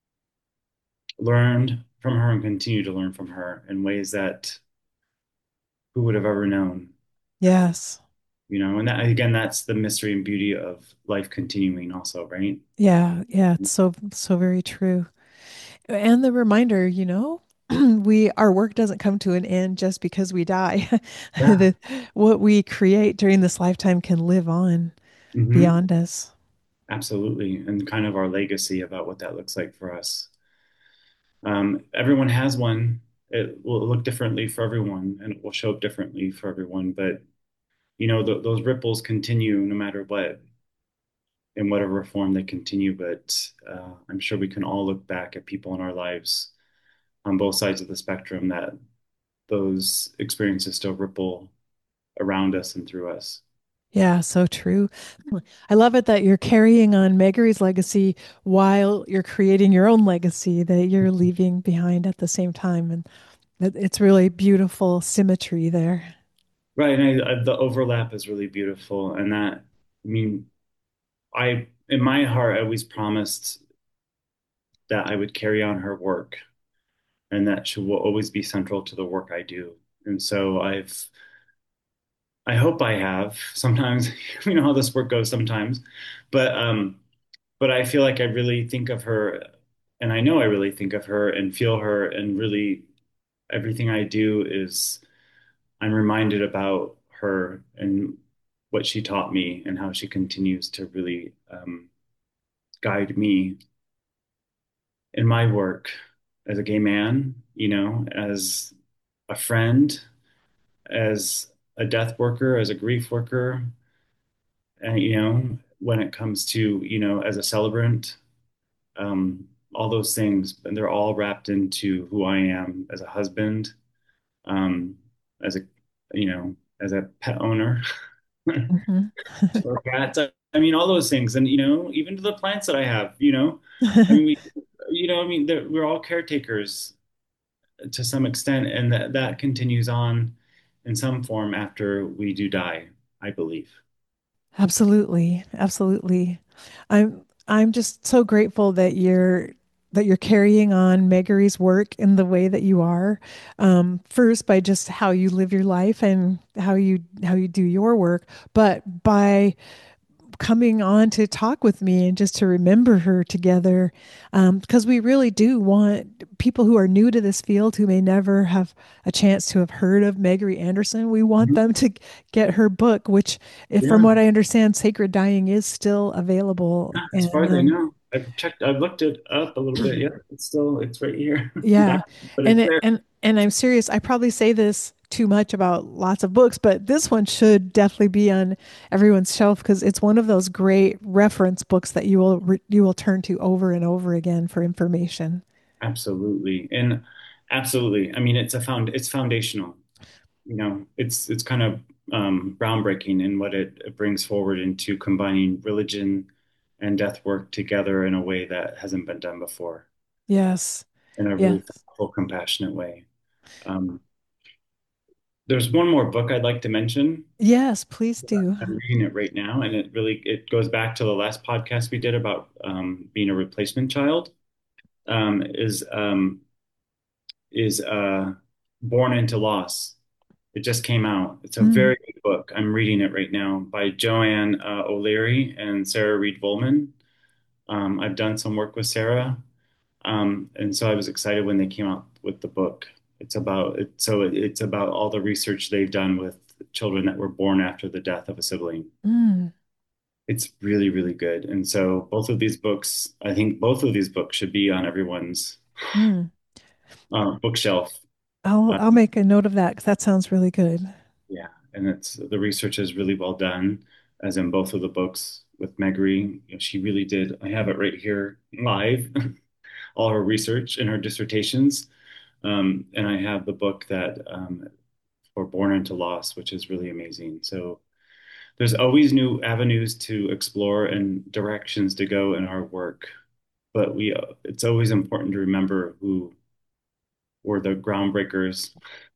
learned from her and continue to learn from her in ways that who would have ever known, Yes. you know, and that again, that's the mystery and beauty of life continuing also, right? Yeah, yeah, it's so so very true. And the reminder, you know, we our work doesn't come to an end just because we die. Yeah. The, what we create during this lifetime can live on Hmm. beyond us. Absolutely. And kind of our legacy about what that looks like for us. Um, everyone has one. It will look differently for everyone and it will show up differently for everyone. But, you know, th those ripples continue no matter what, in whatever form they continue. But uh, I'm sure we can all look back at people in our lives on both sides of the spectrum that those experiences still ripple around us and through us. Yeah, so true. I love it that you're carrying on Megary's legacy while you're creating your own legacy that you're leaving behind at the same time. And it- it's really beautiful symmetry there. Right. And I, I, the overlap is really beautiful. And that, I mean, I, in my heart, I always promised that I would carry on her work and that she will always be central to the work I do. And so I've, I hope I have sometimes, you know how this work goes sometimes, but, um, but I feel like I really think of her and I know I really think of her and feel her and really everything I do is I'm reminded about her and what she taught me and how she continues to really um, guide me in my work as a gay man, you know, as a friend, as a death worker, as a grief worker, and, you know, when it comes to, you know, as a celebrant, um, all those things, and they're all wrapped into who I am as a husband, um, as a, you know, as a pet owner. Mhm. Or cats. I, I mean, all those things, and you know, even to the plants that I have. You know, I mean, we, you know, I mean, they're- we're all caretakers to some extent, and that that continues on in some form after we do die, I believe. Absolutely. Absolutely. I'm I'm just so grateful that you're that you're carrying on Megary's work in the way that you are. Um, first by just how you live your life and how you how you do your work, but by coming on to talk with me and just to remember her together. Um, because we really do want people who are new to this field, who may never have a chance to have heard of Megory Anderson, we want Mhm. them to get her book, which, if from Yeah. what I understand, Sacred Dying is still available. As far And as I um, know, I've checked, I've looked it up a little bit. Yeah, it's still, it's right here. yeah, Back, but and it's it, there. and and I'm serious. I probably say this too much about lots of books, but this one should definitely be on everyone's shelf because it's one of those great reference books that you will re, you will turn to over and over again for information. Absolutely. And absolutely. I mean, it's a found, it's foundational. You know, it's it's kind of um, groundbreaking in what it, it brings forward into combining religion and death work together in a way that hasn't been done before, Yes, in a really yes, thoughtful, compassionate way. Um, there's one more book I'd like to mention. yes. Please do. I'm reading it right now, and it really it goes back to the last podcast we did about um, being a replacement child. Um, is um, is uh, Born into Loss. It just came out. It's a Mm, very good book. I'm reading it right now by Joanne uh, O'Leary and Sarah Reed Volman. Um, I've done some work with Sarah, um, and so I was excited when they came out with the book. It's about it, so it, it's about all the research they've done with children that were born after the death of a sibling. mm, It's really, really good. And so both of these books, I think both of these books should be on everyone's mm. uh, bookshelf. I'll Uh, I'll make a note of that because that sounds really good. yeah, and it's the research is really well done, as in both of the books with Megory. You know, she really did. I have it right here live, all her research and her dissertations. Um, and I have the book that um, for Born into Loss, which is really amazing. So there's always new avenues to explore and directions to go in our work. But we, uh, it's always important to remember who were the groundbreakers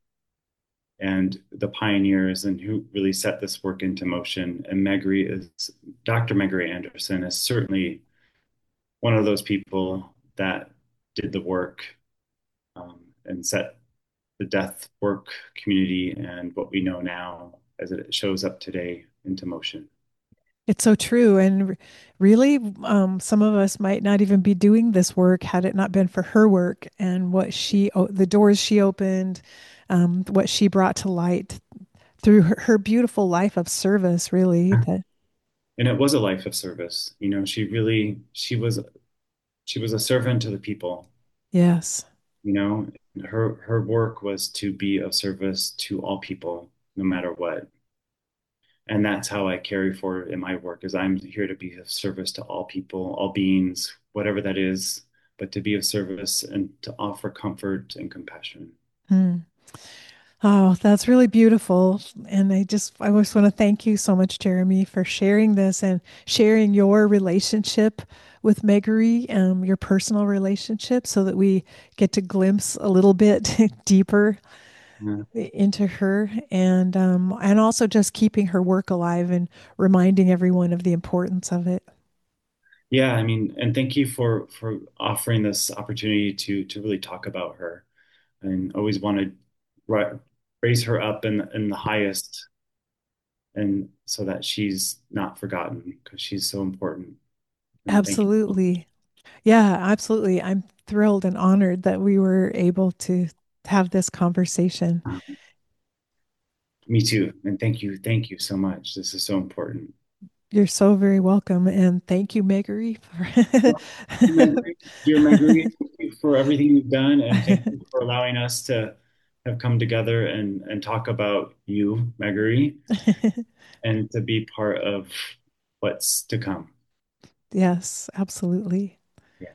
and the pioneers and who really set this work into motion. And Megory is, Doctor Megory Anderson is certainly one of those people that did the work um, and set the death work community and what we know now as it shows up today into motion. It's so true. And r- really, um, some of us might not even be doing this work had it not been for her work and what she, o- the doors she opened, um, what she brought to light through her, her beautiful life of service, really. That, And it was a life of service. You know, she really, she was, she was a servant to the people. yes. You know, her her work was to be of service to all people, no matter what. And that's how I carry forward in my work, is I'm here to be of service to all people, all beings, whatever that is, but to be of service and to offer comfort and compassion. Hmm. Oh, that's really beautiful. And I just, I just want to thank you so much, Jeremy, for sharing this and sharing your relationship with Megory, um, your personal relationship, so that we get to glimpse a little bit deeper Yeah. into her, and um, and also just keeping her work alive and reminding everyone of the importance of it. Yeah, I mean, and thank you for for offering this opportunity to to really talk about her, and always want to ri- raise her up in in the highest, and so that she's not forgotten because she's so important. And thank you. Absolutely. Yeah, absolutely. I'm thrilled and honored that we were able to have this conversation. Um, Me too. And thank you. Thank you so much. This is so important. You're so very welcome. And thank you, Megory, Well, dear for Megory, dear Megory, thank you for everything you've done, and thank you for allowing us to have come together and and talk about you, Megory, and to be part of what's to come. Yes, absolutely. Yeah.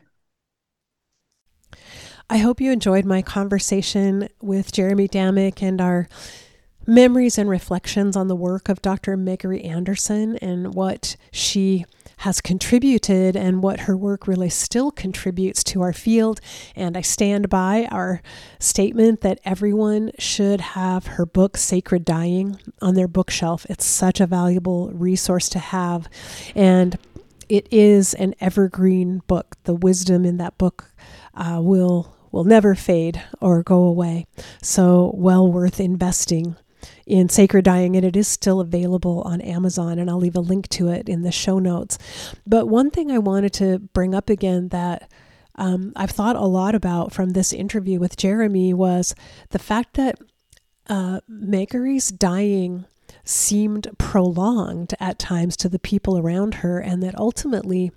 I hope you enjoyed my conversation with Jeremy Damick and our memories and reflections on the work of Doctor Megory Anderson and what she has contributed and what her work really still contributes to our field. And I stand by our statement that everyone should have her book, Sacred Dying, on their bookshelf. It's such a valuable resource to have. And it is an evergreen book. The wisdom in that book uh, will will never fade or go away. So well worth investing. in Sacred Dying, and it is still available on Amazon, and I'll leave a link to it in the show notes. But one thing I wanted to bring up again that um, I've thought a lot about from this interview with Jeremy was the fact that uh, Megary's dying seemed prolonged at times to the people around her, and that ultimately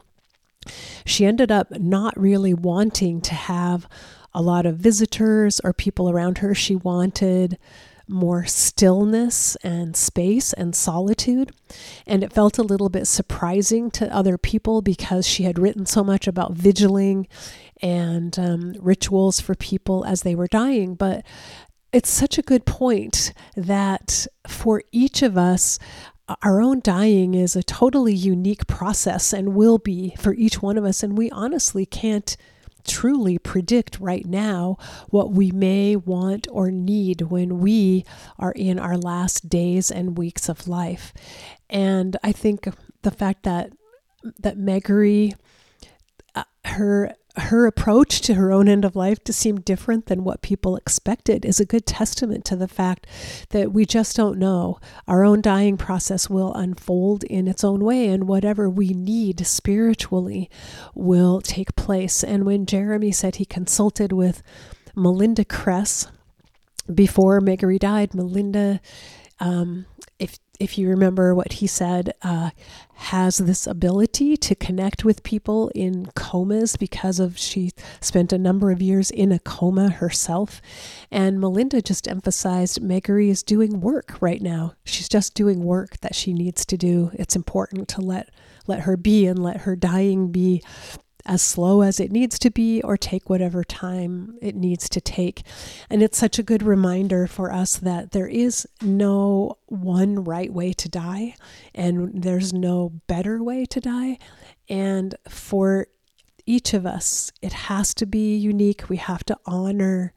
she ended up not really wanting to have a lot of visitors or people around her. She wanted more stillness and space and solitude. And it felt a little bit surprising to other people because she had written so much about vigiling and um, rituals for people as they were dying. But it's such a good point that for each of us, our own dying is a totally unique process and will be for each one of us. And we honestly can't truly predict right now what we may want or need when we are in our last days and weeks of life. And I think the fact that that Megary, uh, her her approach to her own end of life to seem different than what people expected is a good testament to the fact that we just don't know. Our own dying process will unfold in its own way, and whatever we need spiritually will take place. And when Jeremy said he consulted with Melinda Kress before Megary died, Melinda, um, if if you remember what he said, uh, has this ability to connect with people in comas because of she spent a number of years in a coma herself. And Melinda just emphasized Megary is doing work right now. She's just doing work that she needs to do. It's important to let let her be and let her dying be as slow as it needs to be, or take whatever time it needs to take. And it's such a good reminder for us that there is no one right way to die, and there's no better way to die. And for each of us, it has to be unique. We have to honor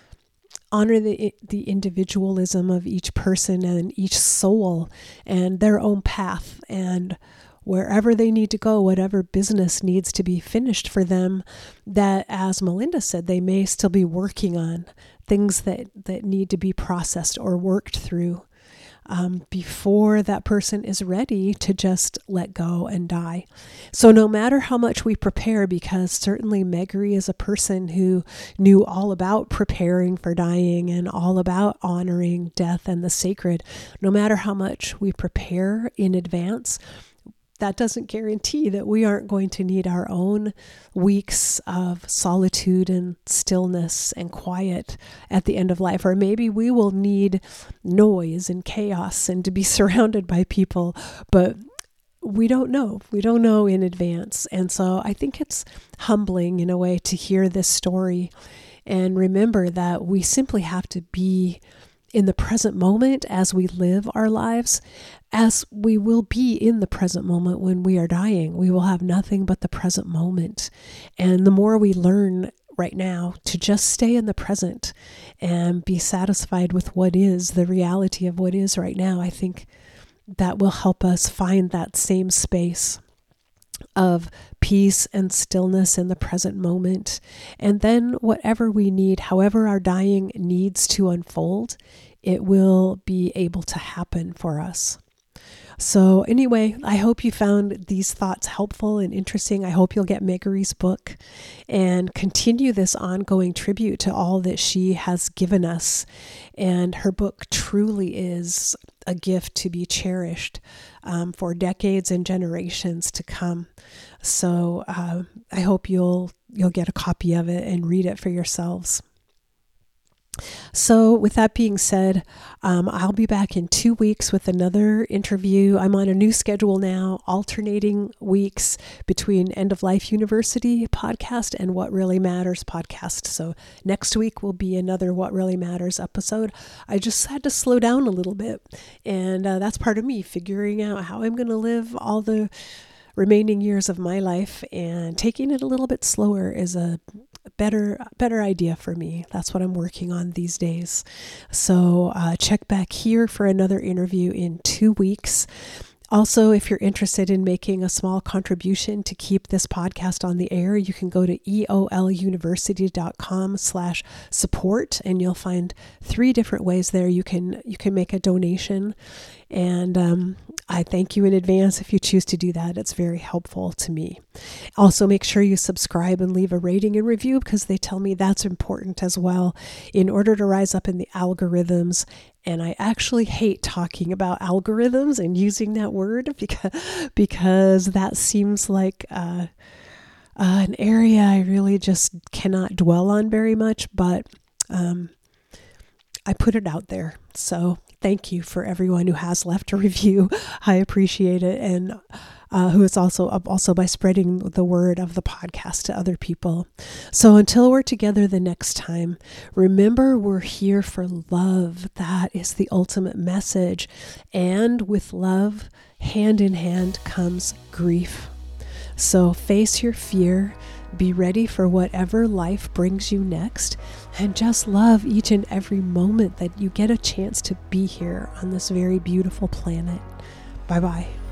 honor the the individualism of each person and each soul and their own path, and wherever they need to go, whatever business needs to be finished for them, that, as Melinda said, they may still be working on things that, that need to be processed or worked through um, before that person is ready to just let go and die. So no matter how much we prepare, because certainly Megary is a person who knew all about preparing for dying and all about honoring death and the sacred, no matter how much we prepare in advance, that doesn't guarantee that we aren't going to need our own weeks of solitude and stillness and quiet at the end of life. Or maybe we will need noise and chaos and to be surrounded by people, but we don't know. We don't know in advance. And so I think it's humbling in a way to hear this story and remember that we simply have to be in the present moment as we live our lives, as we will be in the present moment when we are dying. We will have nothing but the present moment. And the more we learn right now to just stay in the present and be satisfied with what is, the reality of what is right now, I think that will help us find that same space of peace and stillness in the present moment. And then whatever we need, however our dying needs to unfold, it will be able to happen for us. So anyway, I hope you found these thoughts helpful and interesting. I hope you'll get Megary's book and continue this ongoing tribute to all that she has given us. And her book truly is a gift to be cherished um, for decades and generations to come. So uh, I hope you'll you'll get a copy of it and read it for yourselves. So with that being said, um, I'll be back in two weeks with another interview. I'm on a new schedule now, alternating weeks between End of Life University podcast and What Really Matters podcast. So next week will be another What Really Matters episode. I just had to slow down a little bit, and uh, that's part of me figuring out how I'm going to live all the remaining years of my life, and taking it a little bit slower is a better better idea for me. That's what I'm working on these days. So uh, check back here for another interview in two weeks. Also, if you're interested in making a small contribution to keep this podcast on the air, you can go to eoluniversity.com slash support, and you'll find three different ways there you can you can make a donation. And um, I thank you in advance if you choose to do that. It's very helpful to me. Also, make sure you subscribe and leave a rating and review, because they tell me that's important as well in order to rise up in the algorithms. And I actually hate talking about algorithms and using that word because, because that seems like uh, uh, an area I really just cannot dwell on very much, but um, I put it out there. So thank you for everyone who has left a review. I appreciate it. And uh, who is also also by spreading the word of the podcast to other people. So until we're together the next time, remember we're here for love. That is the ultimate message. And with love, hand in hand comes grief. So face your fear, be ready for whatever life brings you next, and just love each and every moment that you get a chance to be here on this very beautiful planet. Bye-bye.